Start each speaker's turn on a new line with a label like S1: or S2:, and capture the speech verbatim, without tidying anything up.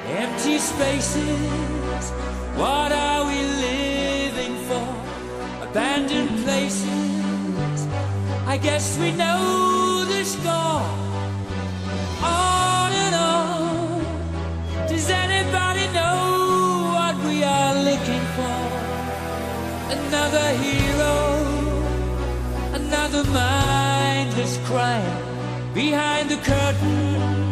S1: Empty spaces, what are we living for? Abandoned places, I guess we know the score. On and on, does anybody know what we are looking for? Another hero, another mindless crime behind the curtain.